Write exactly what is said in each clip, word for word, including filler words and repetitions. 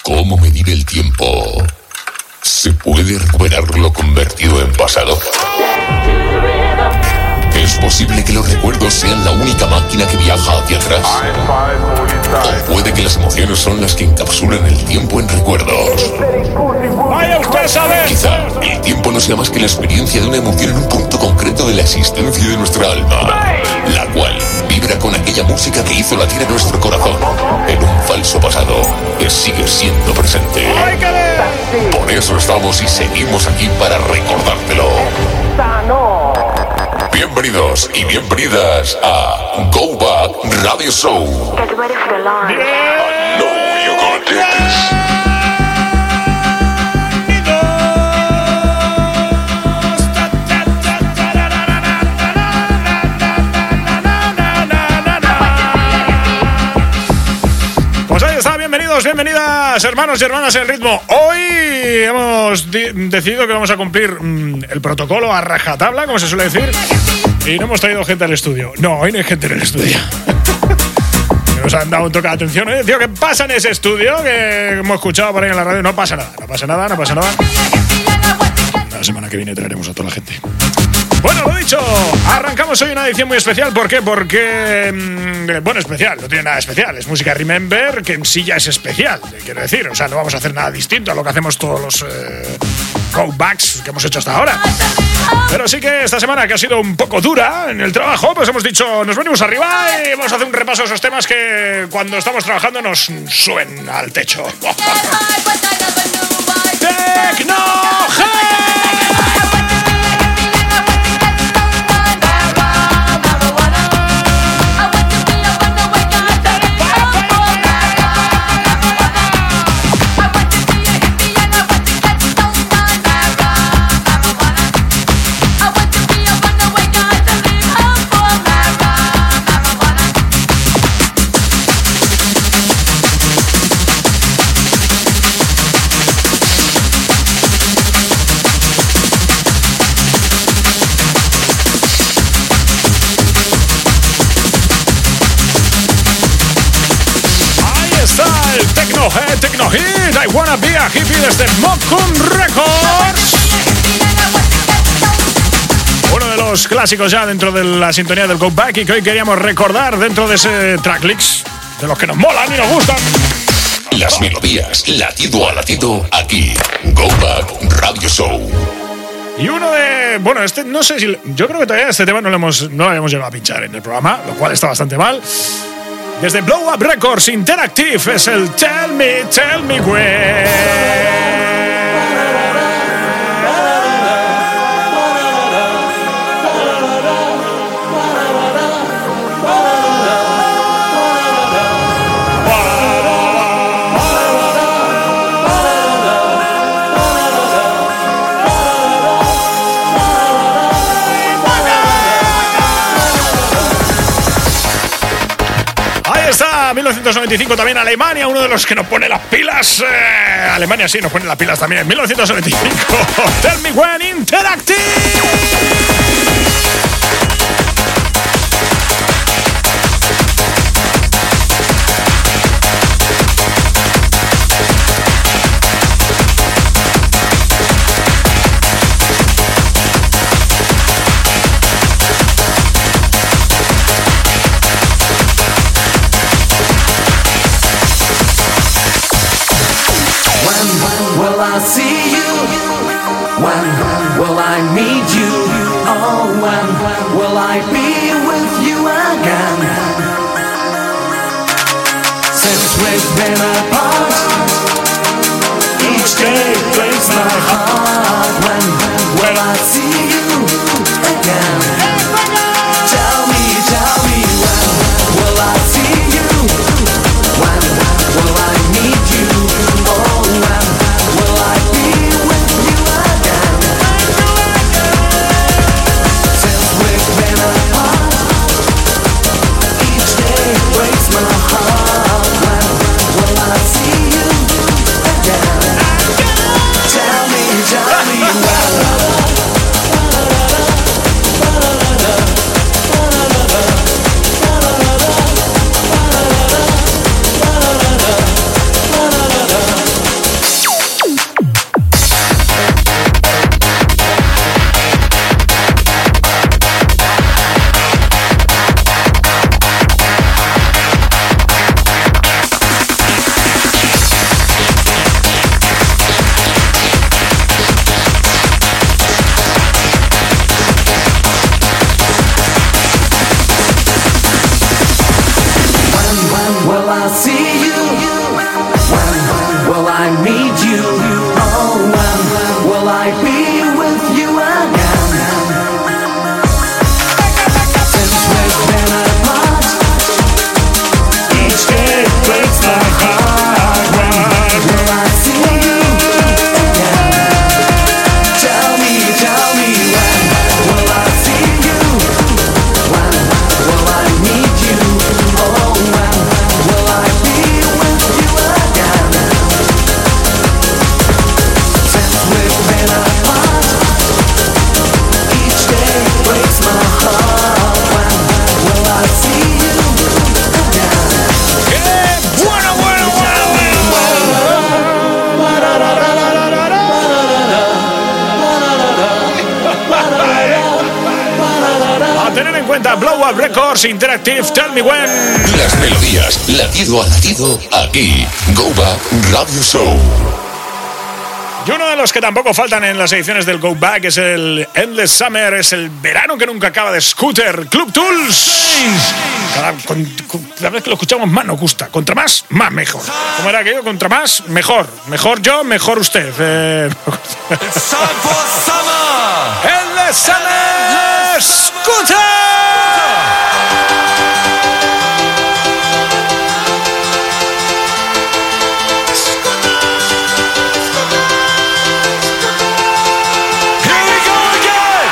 ¿Cómo medir el tiempo? ¿Se puede recuperar lo convertido en pasado? ¿Es posible que los recuerdos sean la única máquina que viaja hacia atrás? ¿O puede que las emociones son las que encapsulan el tiempo en recuerdos? ¡Vaya usted a saber! Quizá el tiempo no sea más que la experiencia de una emoción en un punto concreto de la existencia de nuestra alma, la cual vibra con aquella música que hizo latir a nuestro corazón en un falso pasado que sigue siendo presente. Por eso estamos y seguimos aquí para recordártelo. Bienvenidos y bienvenidas a Go Back Radio Show. Get ready for the launch. I know you're gonna dig this. Pues ahí está, bienvenidos, bienvenidas, hermanos y hermanas en ritmo. Hoy hemos di- decidido que vamos a cumplir mmm, el protocolo a rajatabla, como se suele decir, y no hemos traído gente al estudio. No, hoy no hay gente en el estudio. Nos han dado un toque de atención, ¿eh? Tío, ¿qué pasa en ese estudio que hemos escuchado por ahí en la radio? No pasa nada, no pasa nada, no pasa nada. La semana que viene traeremos a toda la gente. Bueno, lo dicho, arrancamos hoy una edición muy especial. ¿Por qué? Porque, mmm, bueno, especial, no tiene nada especial. Es música Remember, que en sí ya es especial, quiero decir. O sea, no vamos a hacer nada distinto a lo que hacemos todos los eh, throwbacks que hemos hecho hasta ahora. Pero sí que esta semana, que ha sido un poco dura en el trabajo, pues hemos dicho, nos venimos arriba y vamos a hacer un repaso de esos temas que cuando estamos trabajando nos suben al techo. ¡Tecno Technohead, Technohit, I Wanna Be a Hippie desde Mokum Records. Uno de los clásicos ya dentro de la sintonía del Go Back y que hoy queríamos recordar dentro de ese tracklist de los que nos molan y nos gustan. Las melodías, latido a latido, aquí, Go Back Radio Show. Y uno de... Bueno, este no sé si... Yo creo que todavía este tema no lo hemos, no lo habíamos llegado a pinchar en el programa, lo cual está bastante mal. Desde Blow Up Records Interactive es el Tell Me, Tell Me Where. mil novecientos noventa y cinco también Alemania, uno de los que nos pone las pilas. Eh, Alemania sí nos pone las pilas también. mil novecientos noventa y cinco Tell Me When Interactive. I see you? When will I meet you? Oh, when will I be with you again? Since we've been apart, each day breaks my heart. When will I see you again? Tell me, tell me, when will I see you? When will I meet you? Oh, when will I be with you again? Since we've been apart, each day breaks my heart. When will I see you again? Tell me, tell me when. you? Oh, when will I be with you again? Since we've been apart, each day breaks my heart. When will I see you again? Tell me, tell me, when will I see you? When will I need you? Oh, when will I be with you again? Since we've been apart, each day breaks my heart. When will I see you again? ¡Qué bueno, bueno, bueno! A tener en cuenta Blow Up Records Interactive, Tell Me When. Las melodías, latido a latido, aquí, Go Back Radio Show. Y uno de los que tampoco faltan en las ediciones del Go Back es el Endless Summer, es el verano que nunca acaba de Scooter, Club Tools. Cada, con, con, cada vez que lo escuchamos más nos gusta. Contra más, más mejor. ¿Cómo era aquello? Contra más, mejor. Mejor yo, mejor usted. Eh... It's time for summer! Endless Summer, Scooter. Here we go again!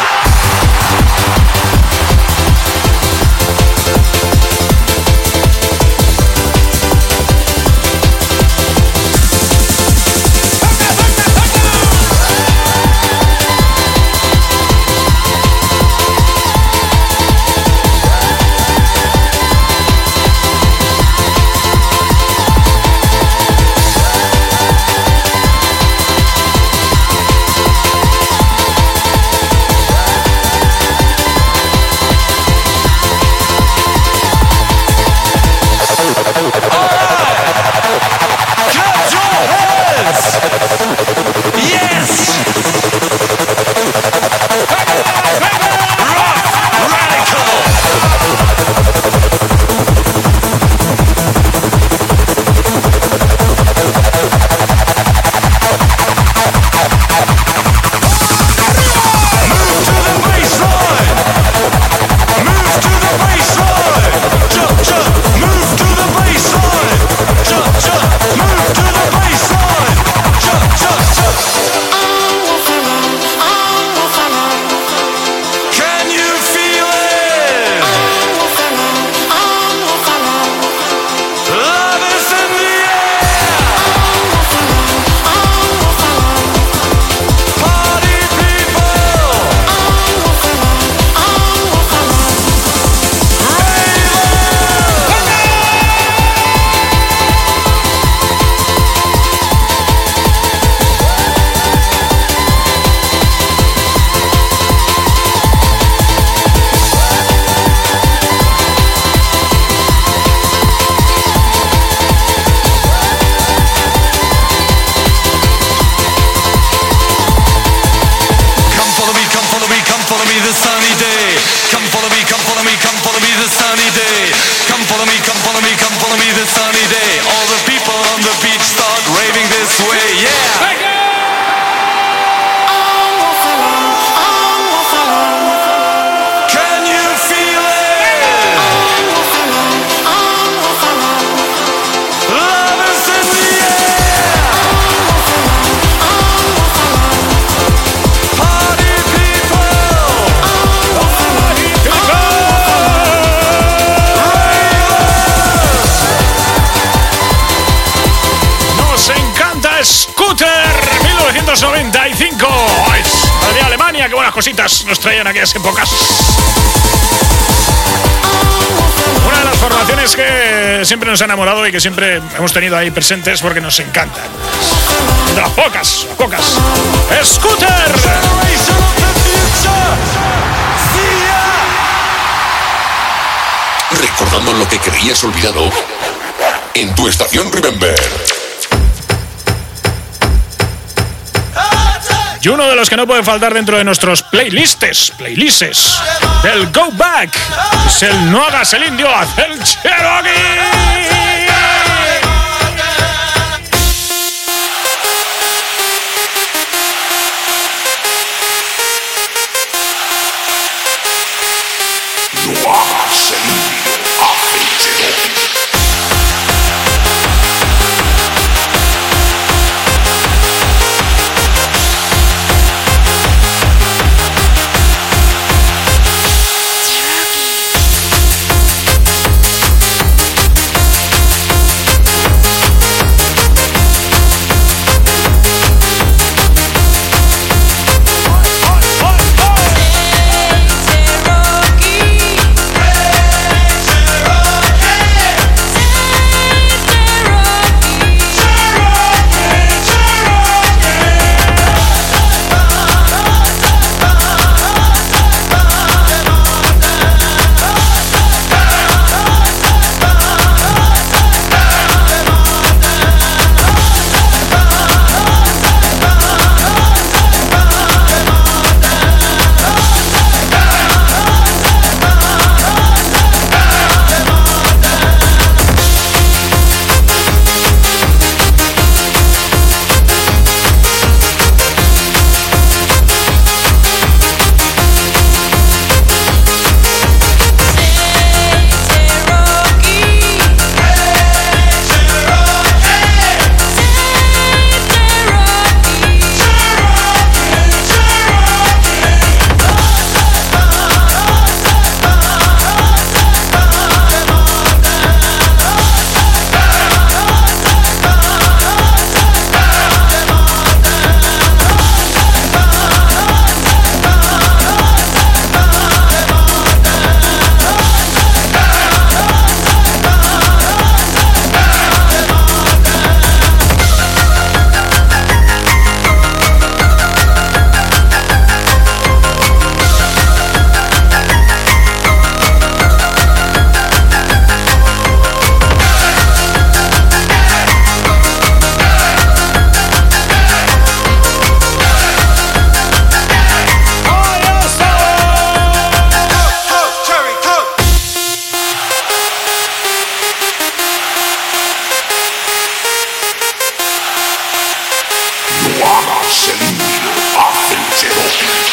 Clap your hands! Yes! Rock Radical! Move to the baseline! Move to the baseline! Jump, jump! Move to the baseline! Jump, jump! Move to the baseline! Jump, jump, jump! Can you feel it? Love is in the air! Party people! Come follow me, come follow me, come follow me this sunny day. Come follow me, come follow me, come follow me this sunny day. Come follow me, come follow me, come follow me this sunny day. All the people on the beach start raving this way, yeah. Can you feel it? Love is in the air. Party people. Nos encanta Scooter mil novecientos noventa y cinco. Ay, de Alemania, qué buenas cositas nos traían aquellas épocas. Una de las formaciones que siempre nos ha enamorado y que siempre hemos tenido ahí presentes porque nos encantan. De las pocas, las pocas. Scooter. Generation of the future. See ya. Recordando lo que creías olvidado en tu estación Remember. Y uno de los que no puede faltar dentro de nuestros playlists, playlists del Go Back, es el No hagas el indio, haz el Cherokee. Gasolina hace el Cherokee.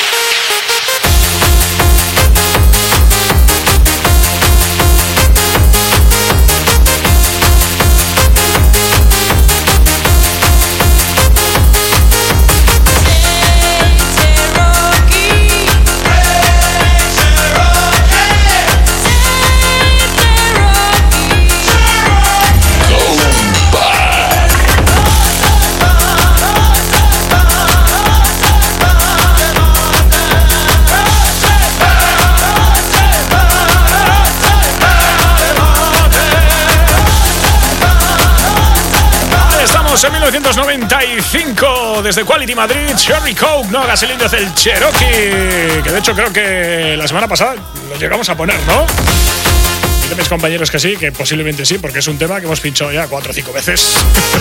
En mil novecientos noventa y cinco, desde Quality Madrid, Cherry Coke, no Gasolina hace el Cherokee, que de hecho creo que la semana pasada lo llegamos a poner, ¿no? Dicen mis compañeros que sí, que posiblemente sí, porque es un tema que hemos pinchado ya cuatro o cinco veces.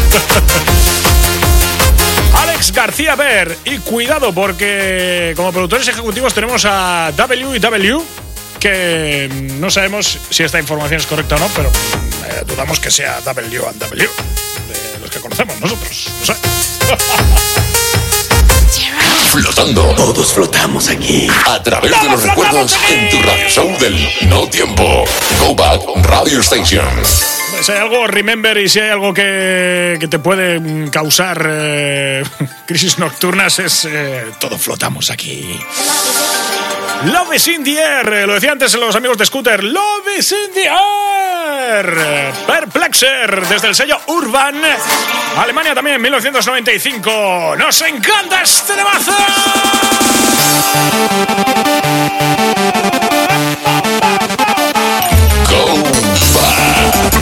Alex García Ver, y cuidado porque como productores ejecutivos tenemos a W y W, que no sabemos si esta información es correcta o no, pero eh, dudamos que sea W and W. Que conocemos nosotros, no sé. Flotando. Todos flotamos aquí. A través de los recuerdos en tu radio show del no tiempo. Go Back Radio Station. Si hay algo, remember, y si hay algo que, que te puede causar eh, crisis nocturnas es eh, todo flotamos aquí. Love is in the air, lo decía antes los amigos de Scooter. Love is in the air. Perplexer, desde el sello Urban. Alemania también, mil novecientos noventa y cinco. ¡Nos encanta este temazo! Go Back.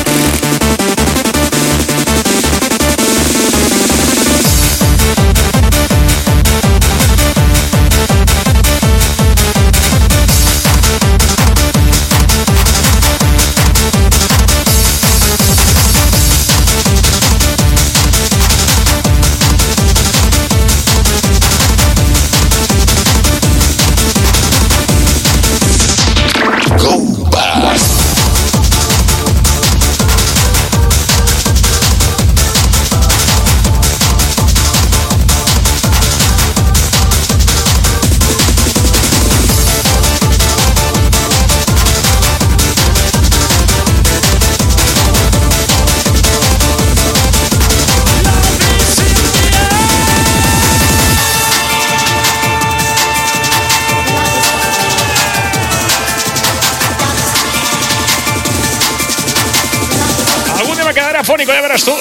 Fónico, ya verás tú.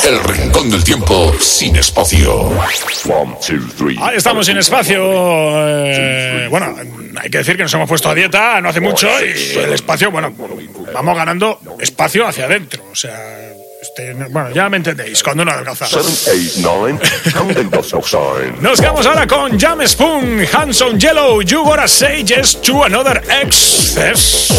El rincón del tiempo sin espacio. Ahí estamos sin espacio. Eh, bueno, hay que decir que nos hemos puesto a dieta no hace mucho y el espacio, bueno, vamos ganando espacio hacia adentro. O sea, este, bueno, ya me entendéis, cuando uno adelgaza. Nos quedamos ahora con Jam Spoon, Hanson Yellow, You Gotta Say Yes to Another Excess.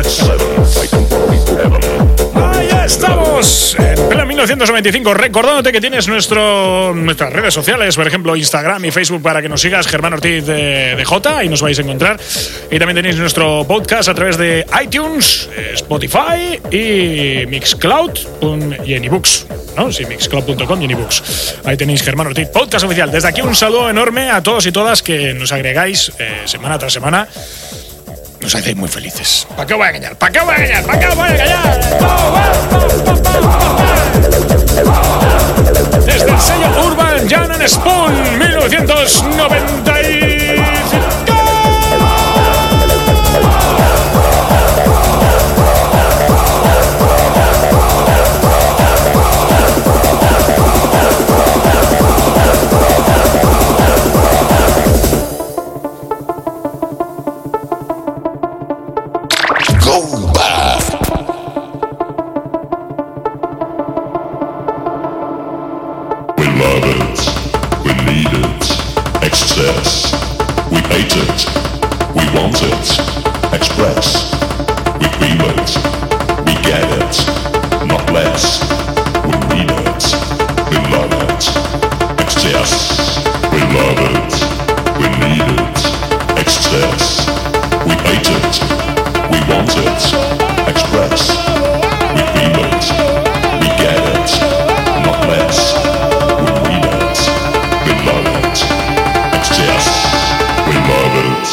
Ahí estamos, en pleno mil novecientos noventa y cinco, recordándote que tienes nuestro, nuestras redes sociales, por ejemplo Instagram y Facebook, para que nos sigas, Germán Ortiz de, de J, y nos vais a encontrar. Y también tenéis nuestro podcast a través de iTunes, Spotify y Mixcloud y en ebooks, ¿no? Sí, mixcloud punto com y en ebooks. Ahí tenéis Germán Ortiz, podcast oficial. Desde aquí un saludo enorme a todos y todas que nos agregáis eh, semana tras semana. Nos hacéis muy felices. ¿Para qué os voy a engañar? ¿Para qué os voy a engañar? ¿Para qué os voy a engañar? Desde el sello Urban Jam and Spoon, mil novecientos noventa y cinco. Go back. We love it, we need it, excess. We hate it, we want it, express. We feel it, we get it, not less. We need it, we love it, excess. We love it, we need it, excess. We hate it, we want it, express. We feel it, we get it, not less. We need it, we love it, excess. We love it.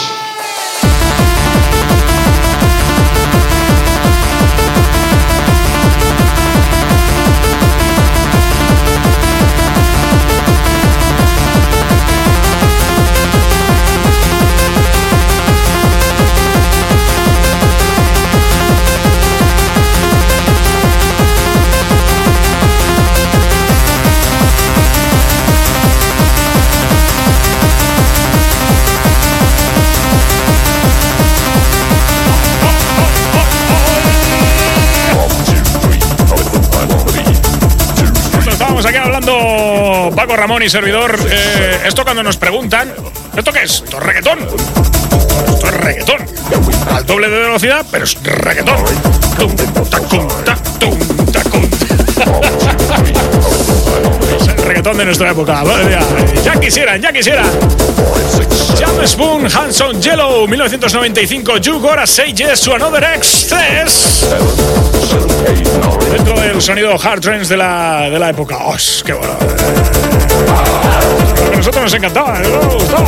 Aquí hablando Paco Ramón y servidor, eh, esto cuando nos preguntan, ¿esto qué es? ¿Esto es reggaetón? Esto es reggaetón. Al doble de velocidad, pero es reggaetón. Tum, tacum, tacum, tacum. Es el reggaetón de nuestra época. Madre mía. Ya quisieran, ya quisieran. Jam Spoon, Hanson Yellow, mil novecientos noventa y cinco, You Gotta Say Yes to Another Excess. Dentro del sonido hard trance de la, de la época. ¡Oh, qué bueno! A nosotros nos encantaba, nos gustaba.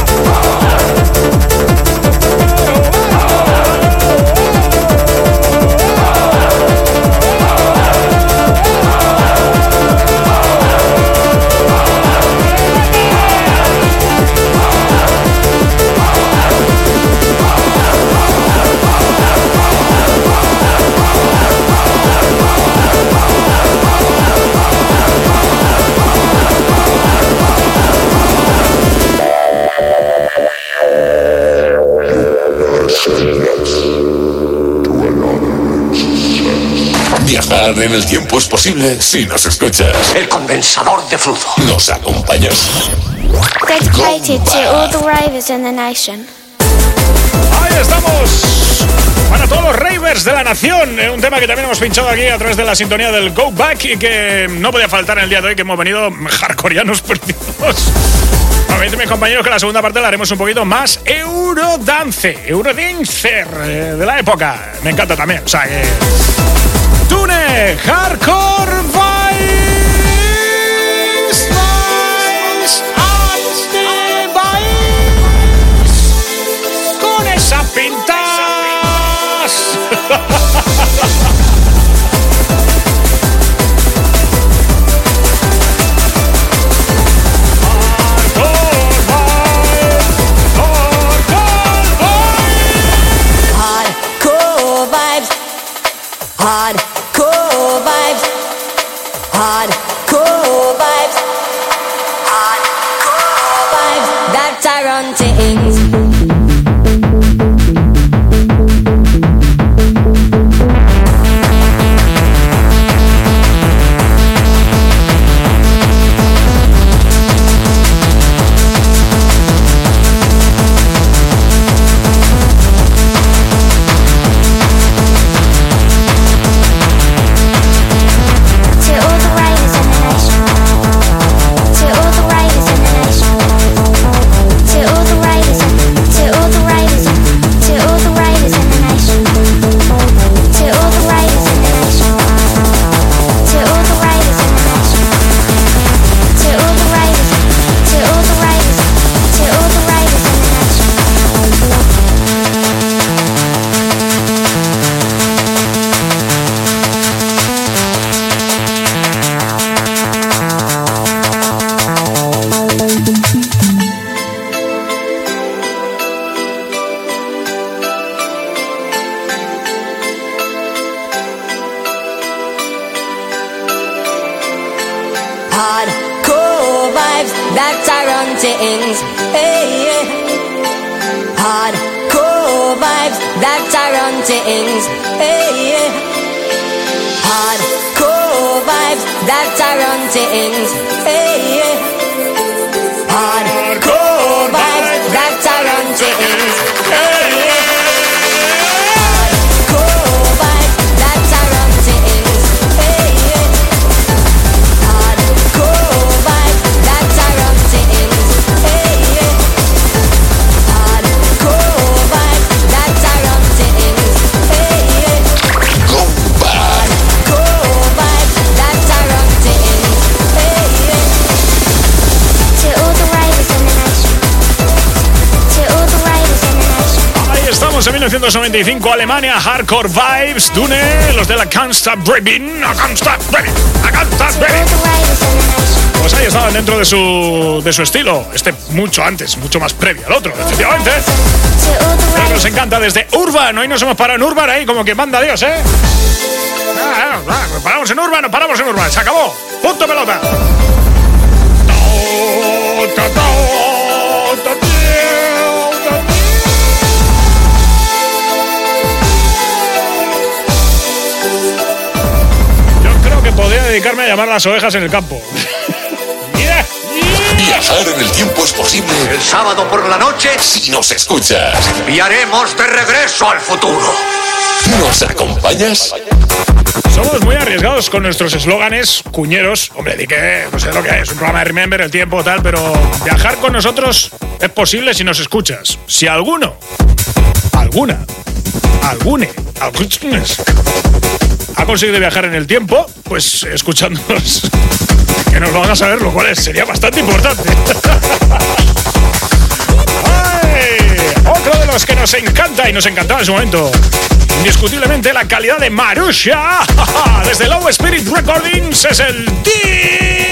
Viajar en el tiempo es posible si nos escuchas. El condensador de flujo. Nos acompañas. Dedicated to all the ravers in the nation. Ahí estamos. Para todos los ravers de la nación, un tema que también hemos pinchado aquí a través de la sintonía del Go Back y que no podía faltar en el día de hoy, que hemos venido hardcoreanos perdidos. Bueno, me dicen mis compañeros que la segunda parte la haremos un poquito más Eurodance, Eurodancer eh, de la época. Me encanta también, o sea que... Tune Hardcore Vibes, Vibes and the Vibes, con esa pintas. Hardcore vibes, run things. Hardcore vibes, that's our run things. Hey, yeah. Hardcore vibes, that's our run things. Hey, yeah. Hardcore vibes, that's our run things. Hey, yeah. Hardcore vibes, that's our run things. Hey, yeah. En mil novecientos noventa y cinco, Alemania, Hardcore Vibes, Dune, los de la Can't Stop Breathing, I Can't Stop Breathing, I Can't Stop Breathing. Pues ahí estaban dentro de su, de su estilo, este mucho antes, mucho más previo al otro, efectivamente. Pero nos encanta desde Urban, hoy nos hemos parado en Urban ahí, como que manda Dios, ¿eh? Ah, ah, ah, paramos en Urban, paramos en Urban, se acabó, punto pelota. Podría dedicarme a llamar a las ovejas en el campo. Mira. Viajar en el tiempo es posible El sábado por la noche si nos escuchas. viaremos de regreso al futuro. ¿Nos acompañas? Somos muy arriesgados con nuestros eslóganes cuñeros. Hombre, di que no sé lo que es, un programa de Remember, el tiempo, tal, pero viajar con nosotros es posible si nos escuchas. Si alguno, alguna, algune, algunos ha conseguido viajar en el tiempo, pues escuchándonos, que nos lo hagan saber, lo cual sería bastante importante. ¡Ay! Otro de los que nos encanta y nos encantaba en su momento, indiscutiblemente la calidad de Marusha, desde Low Spirit Recordings, es el Deep.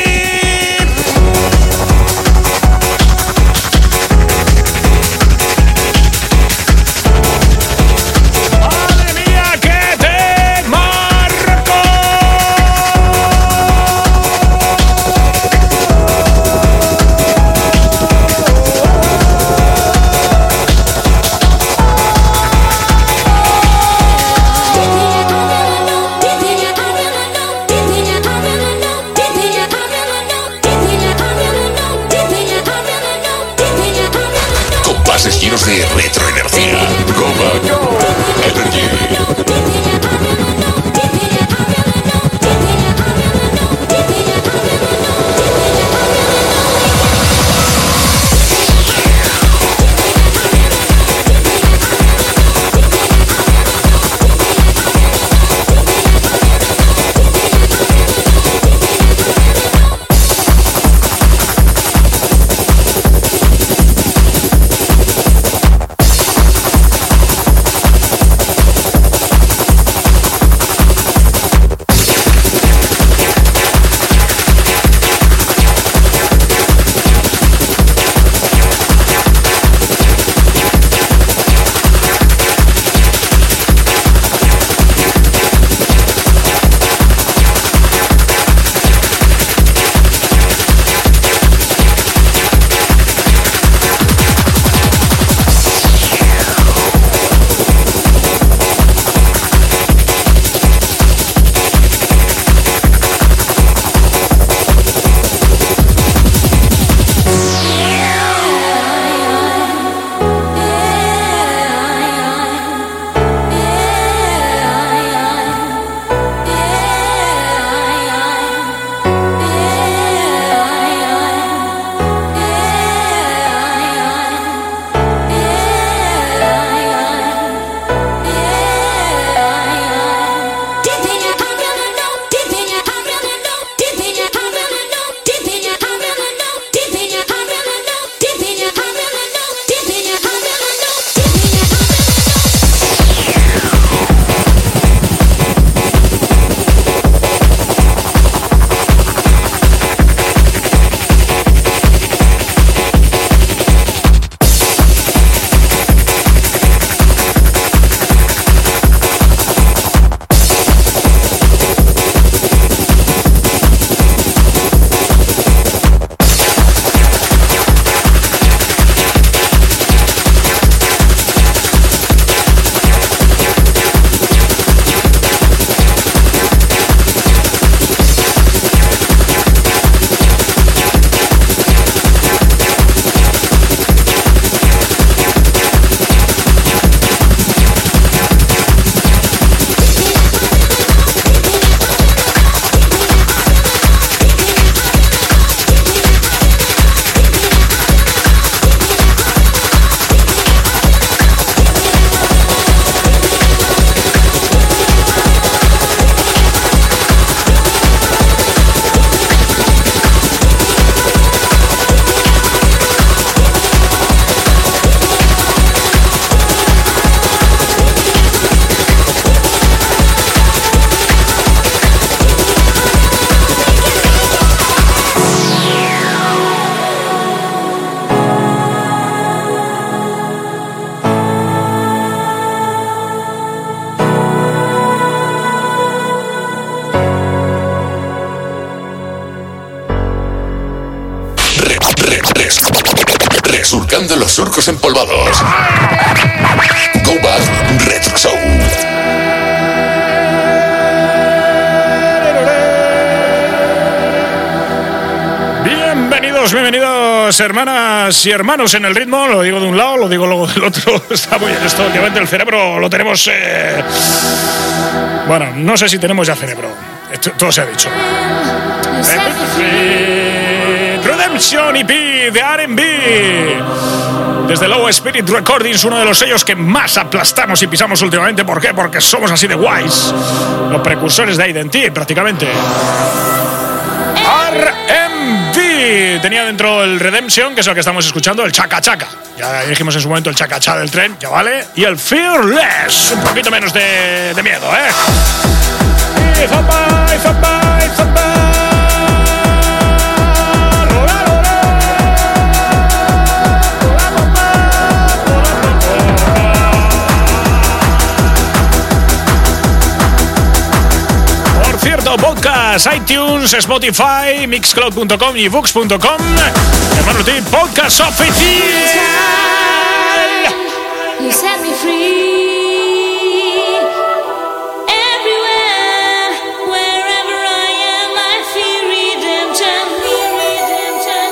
Llenos de retroenergía. Go back. Energy. refrescando los surcos empolvados. Go Back Retro Show. Bienvenidos, bienvenidos, hermanas y hermanos en el ritmo. Lo digo de un lado, lo digo luego del otro. Está muy bien esto, obviamente el cerebro lo tenemos... Eh... Bueno, no sé si tenemos ya cerebro. Esto, todo se ha dicho. Redemption E P de R and B. Desde Low Spirit Recordings, uno de los sellos que más aplastamos y pisamos últimamente. ¿Por qué? Porque somos así de guays. Los precursores de Identity, prácticamente. R and B tenía dentro el Redemption, que es el que estamos escuchando, el Chaka Chaka. Ya dijimos en su momento el Chaka Chaka del tren, ya vale. Y el Fearless, un poquito menos de, de miedo, ¿eh? Y zomba, y zomba, y zomba. Podcast, iTunes, Spotify, Mixcloud punto com y Books punto com. Hermano T, podcast oficial. You set me free. Everywhere, wherever I am, I feel redemption. Feel redemption.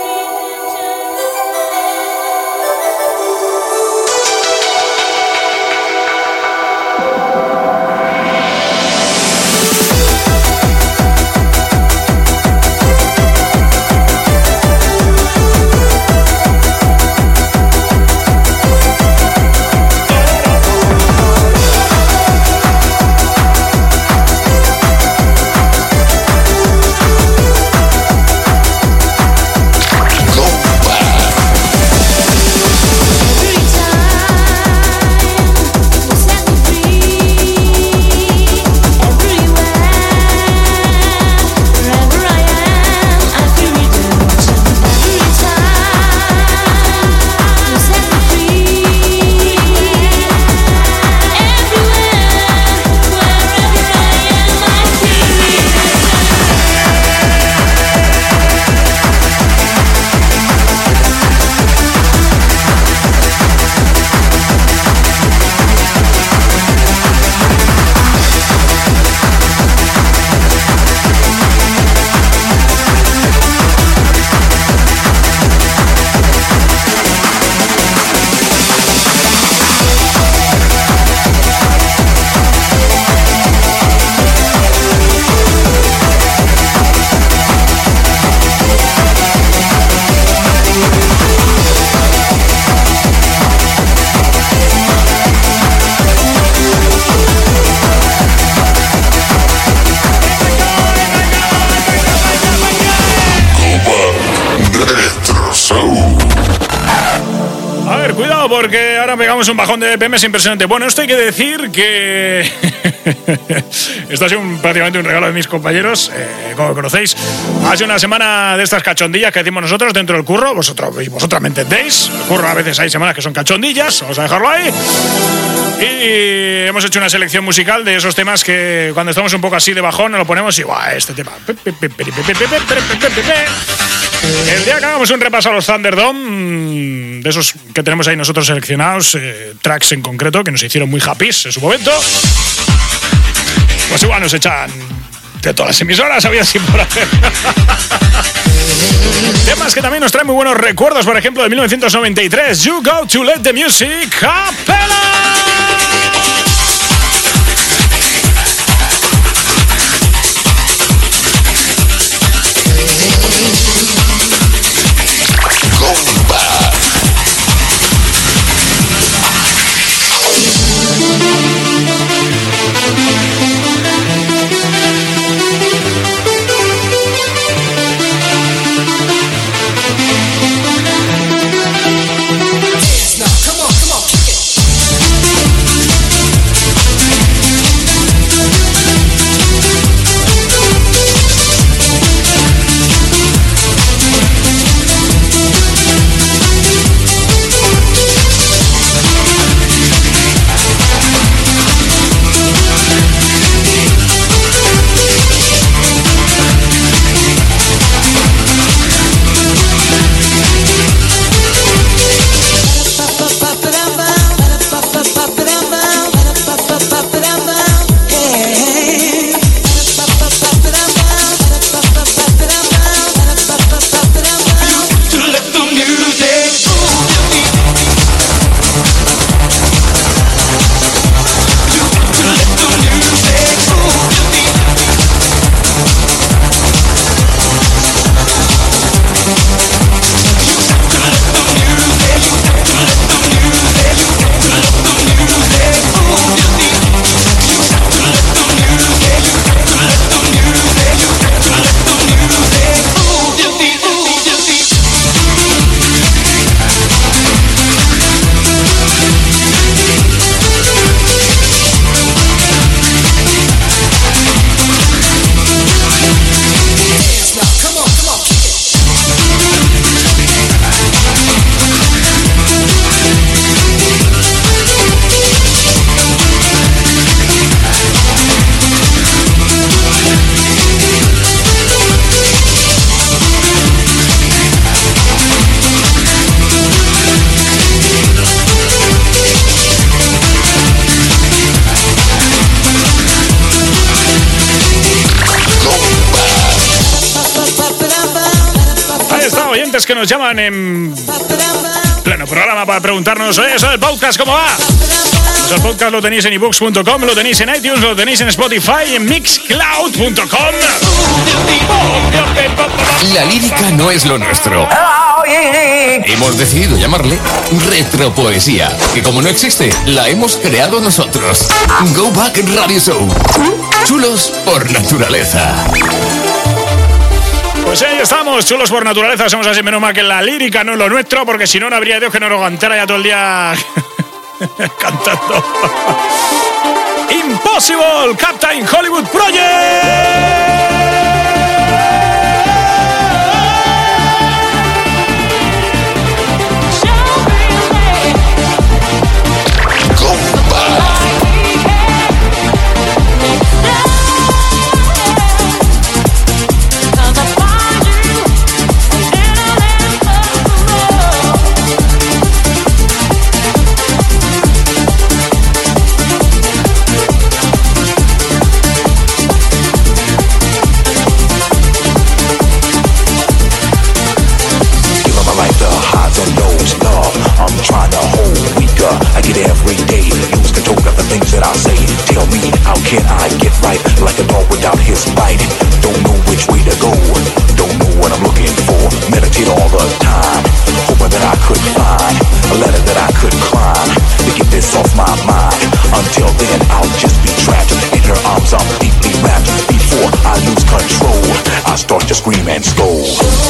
Porque ahora pegamos un bajón de B P Ms impresionante. Bueno, esto hay que decir que esto ha sido un, prácticamente un regalo de mis compañeros, eh, como conocéis. Ha sido una semana de estas cachondillas que decimos nosotros dentro del curro. Vosotros y vosotras me entendéis. El curro a veces hay semanas que son cachondillas. Vamos a dejarlo ahí. Y hemos hecho una selección musical de esos temas que cuando estamos un poco así de bajón nos lo ponemos y ¡guau! Este tema. El día que hagamos un repaso a los Thunderdome, de esos que tenemos ahí nosotros seleccionados, eh, tracks en concreto que nos hicieron muy happy en su momento, pues igual nos echan de todas las emisoras, había así por hacer. Temas que también nos traen muy buenos recuerdos, por ejemplo, de mil novecientos noventa y tres, You Go to Let the Music Capella. Come on, come on, kick it. oyentes que nos llaman en pleno programa para preguntarnos, oye, eso del podcast, ¿cómo va? Pues el podcast lo tenéis en ebooks punto com, lo tenéis en iTunes, lo tenéis en Spotify, en mixcloud punto com. La lírica no es lo nuestro. Hemos decidido llamarle retropoesía, que como no existe, la hemos creado nosotros. Go Back Radio Show. Chulos por naturaleza. Pues ahí estamos, chulos por naturaleza. Somos así, menos mal que la lírica no es lo nuestro, porque si no, no habría Dios que nos lo cantara ya todo el día cantando. Impossible Captain Hollywood Project. Every day, lose control of the things that I say. Tell me, how can I get right? Like a dog without his bite. Don't know which way to go. Don't know what I'm looking for. Meditate all the time, hoping that I could find a letter that I could climb to get this off my mind. Until then, I'll just be trapped in her arms. I'm deeply wrapped. Before I lose control, I start to scream and scold.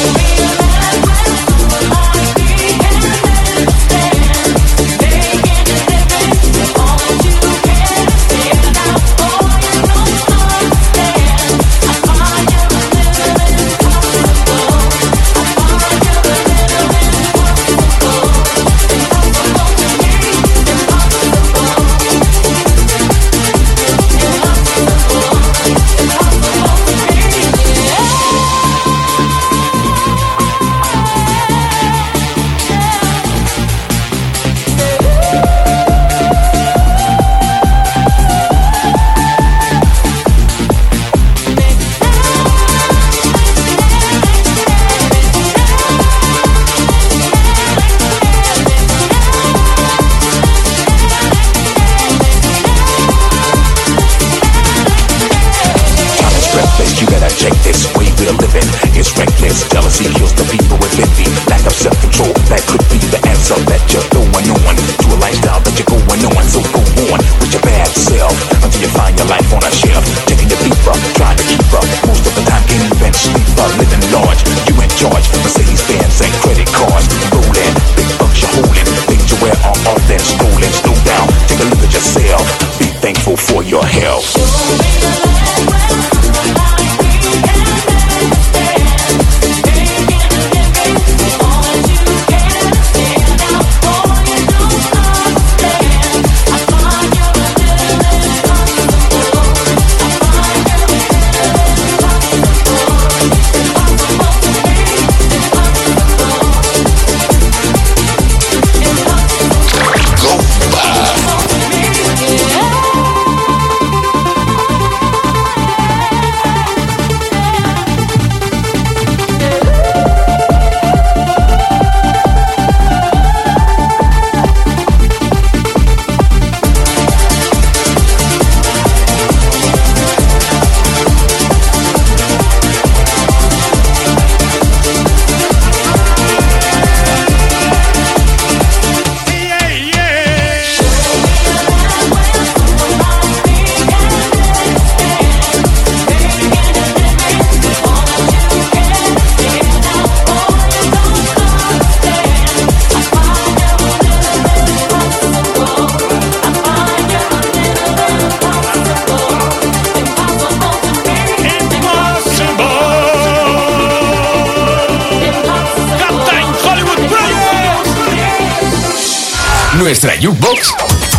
Nuestra Jukebox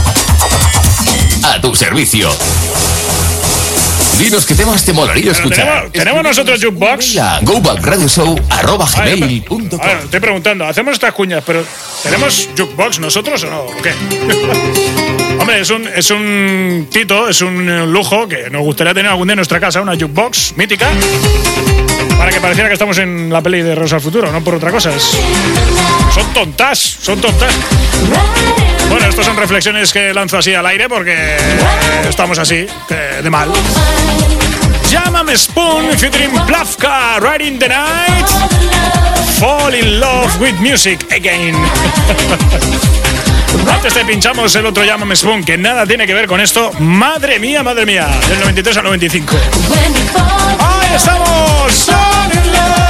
a tu servicio. Dinos qué temas te molaría escuchar. ¿Tenemos, ¿tenemos nosotros Jukebox? Go Back Radio Show arroba gmail punto com. Estoy preguntando, hacemos estas cuñas, pero ¿Tenemos jukebox nosotros o no? ¿O qué? Hombre, es un, es un tito, es un lujo que nos gustaría tener algún día en nuestra casa, una jukebox mítica, para que pareciera que estamos en la peli de Regreso al Futuro, no por otra cosa. Es, son tontas, son tontas. Bueno, estas son reflexiones que lanzo así al aire porque estamos así, de, de mal. Llámame Spoon, featuring Plavka, Riding the Night. Fall in love with music again. Antes te pinchamos el otro Llámame Spoon, que nada tiene que ver con esto. Madre mía, madre mía, del noventa y tres al noventa y cinco. ¡Ahí estamos! ¡Fall in love!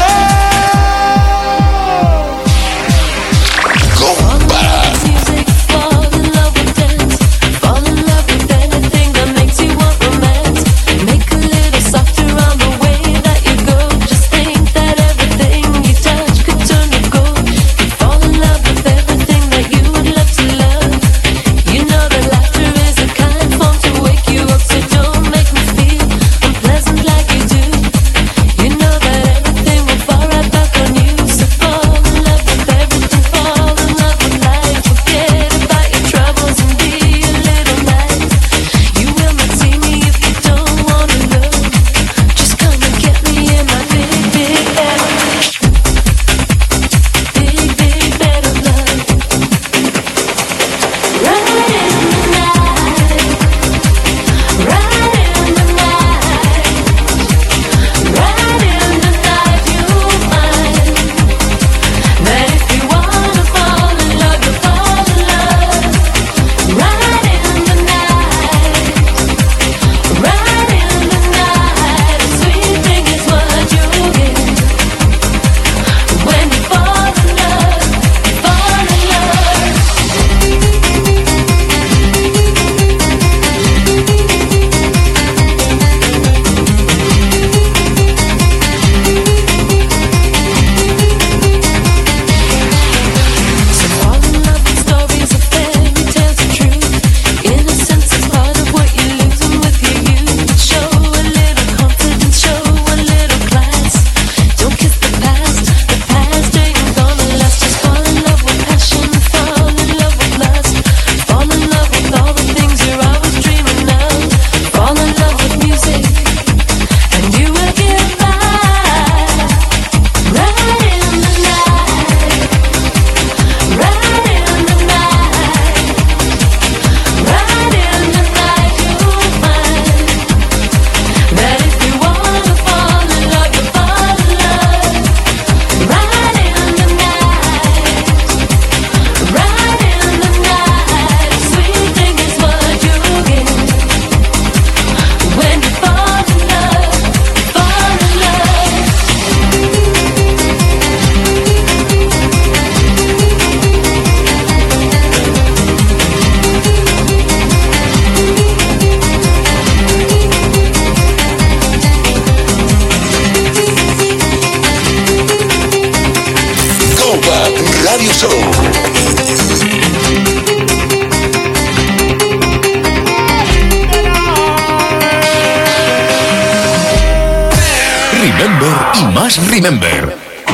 Remember.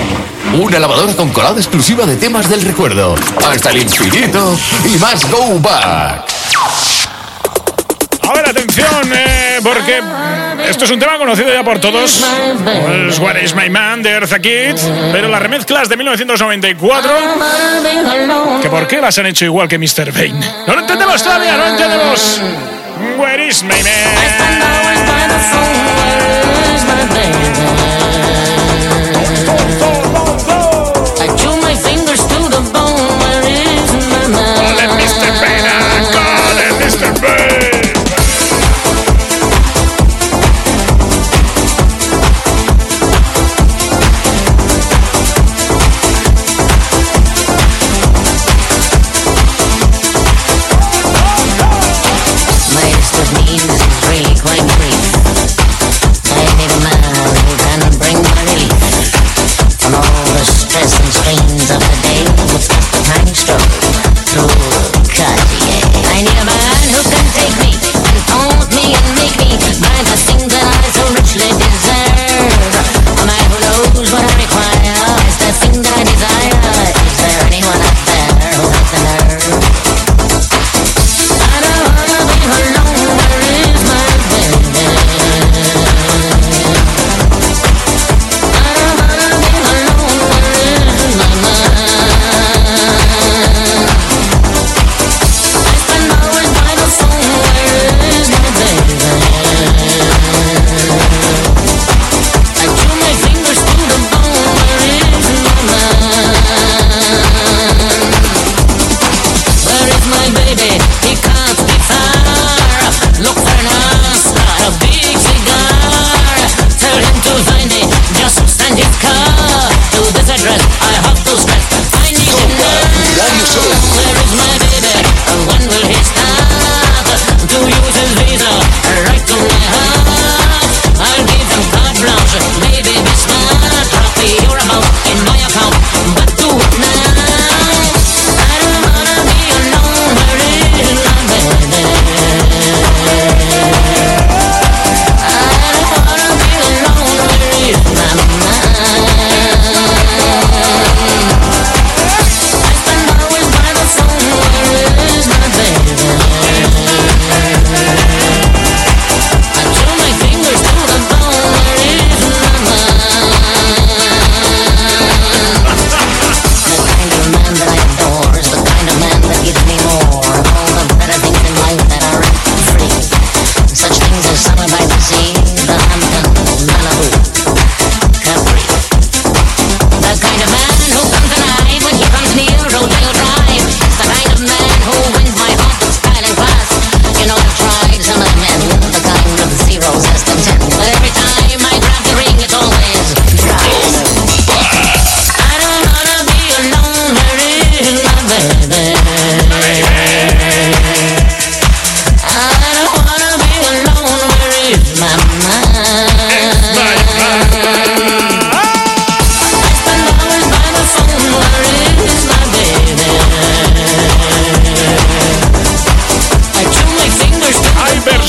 Una lavadora con colada exclusiva de temas del recuerdo. Hasta el infinito y más Go Back. A ver, atención, eh, porque esto es un tema conocido ya por todos. Pues What is My Man de Eartha Kitt. Pero las remezclas de mil novecientos noventa y cuatro, ¿que por qué las han hecho igual que mister Bane? No lo entendemos todavía, no lo entendemos. Where is my man? Quite brief. I need a man.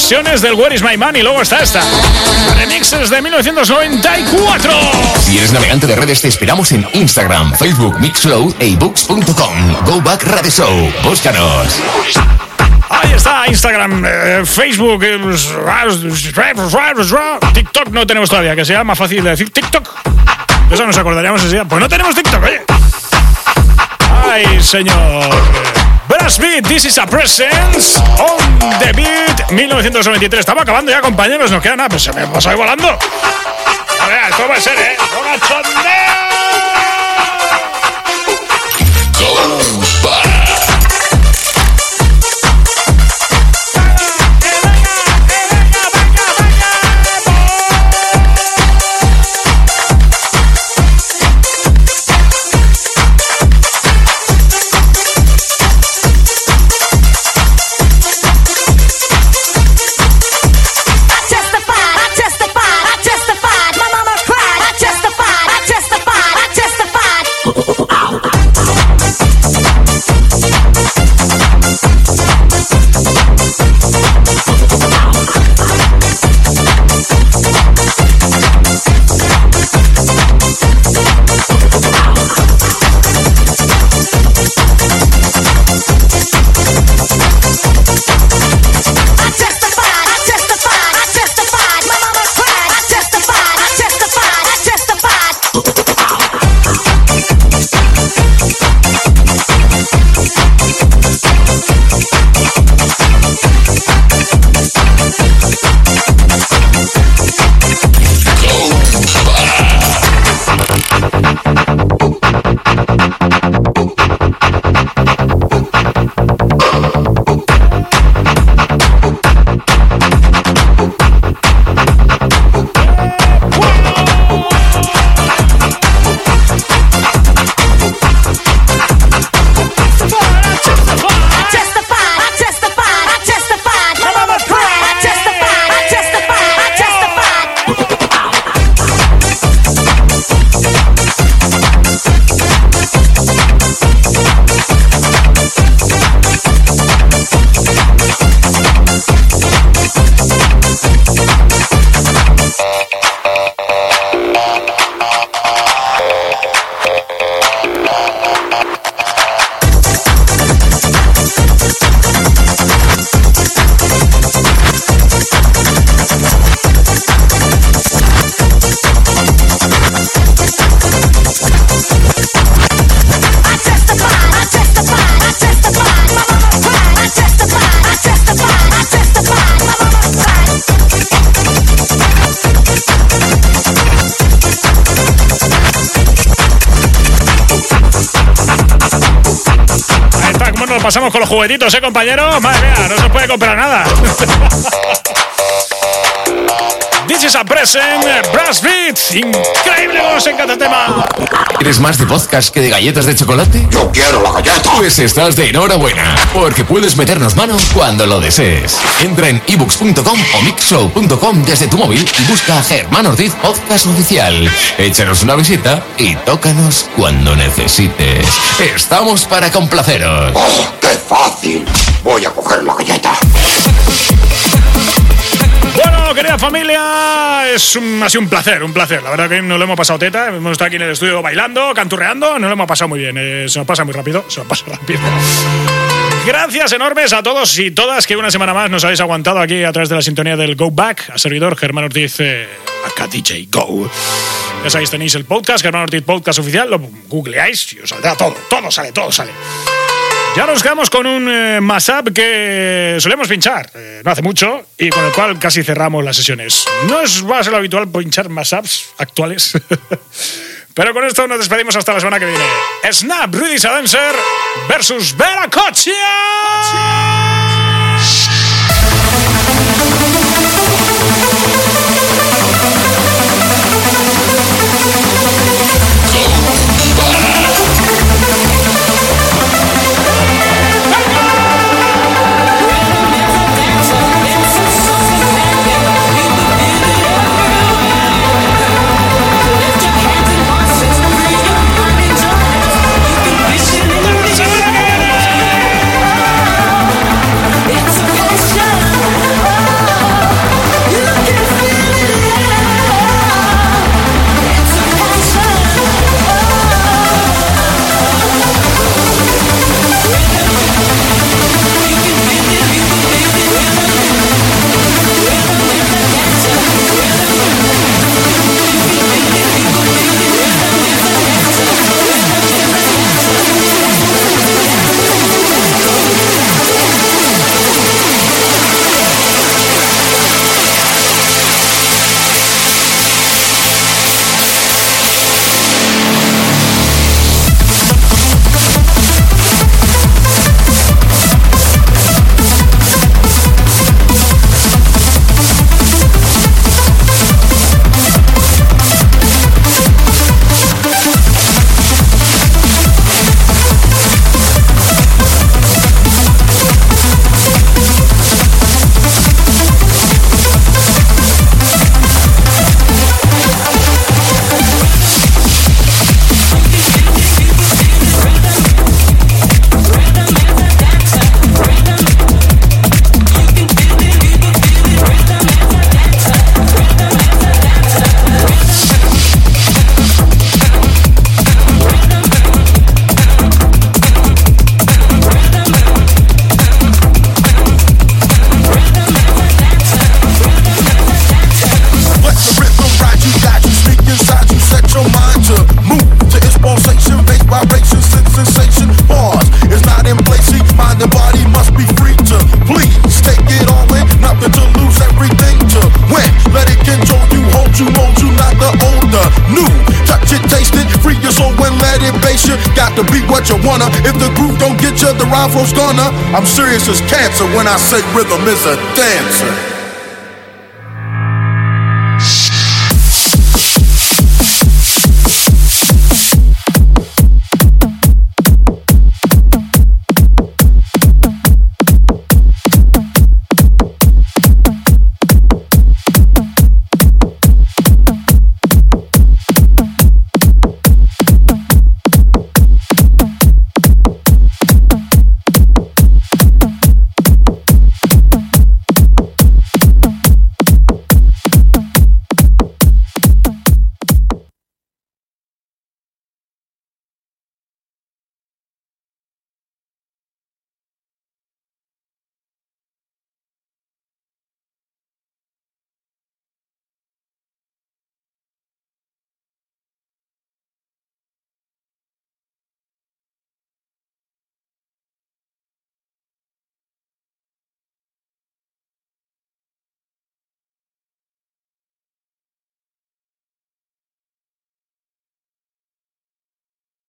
versiones del Where is my man y luego está esta. Remixes de mil novecientos noventa y cuatro. Si eres navegante de redes, te esperamos en Instagram, Facebook, Mixcloud e ebooks punto com. Go Back Radio Show. Búscanos. Ahí está, Instagram, eh, Facebook, eh, TikTok no tenemos todavía, que sea más fácil de decir TikTok. De eso nos acordaríamos ese día. Pues no tenemos TikTok, oye. Ay, señor. Brass Beat, This is a Presence, On the Beat, mil novecientos noventa y tres. Estamos acabando ya, compañeros, nos queda nada, pues se me pasa ahí volando. A ver, esto va a ser, ¿eh? ¡No cachondeo! Pasamos con los juguetitos, ¿eh, compañeros? Madre mía, no se puede comprar nada. This is a present, Brass Beat. Increíble, os encanta el tema. ¿Eres más de podcast que de galletas de chocolate? Yo quiero la galleta. Pues estás de enhorabuena, porque puedes meternos mano cuando lo desees. Entra en ebooks punto com o mixshow punto com desde tu móvil y busca a Germán Ortiz Podcast Oficial. Échanos una visita y tócanos cuando necesites. Estamos para complaceros. ¡Oh, qué fácil! Voy a coger la galleta. Bueno, querida familia, es un, ha sido un placer, un placer. La verdad que nos lo hemos pasado teta. Hemos estado aquí en el estudio bailando, canturreando. Nos lo hemos pasado muy bien. Eh, se nos pasa muy rápido, se nos pasa rápido. Gracias enormes a todos y todas que una semana más nos habéis aguantado aquí a través de la sintonía del Go Back. A servidor Germán Ortiz, eh, acá D J Go. Ya sabéis, tenéis el podcast, Germán Ortiz Podcast Oficial. Lo googleáis y os saldrá todo. Todo sale, todo sale. Ya nos quedamos con un eh, mashup que solemos pinchar eh, no hace mucho y con el cual casi cerramos las sesiones. No es va a ser lo habitual pinchar mashups actuales, pero con esto nos despedimos hasta la semana que viene. Snap, Rudy Sadenser versus Veracocha. chase you. Got to be what you wanna. If the groove don't get you, the rhyme flow's gonna. I'm serious as cancer when I say rhythm is a dancer.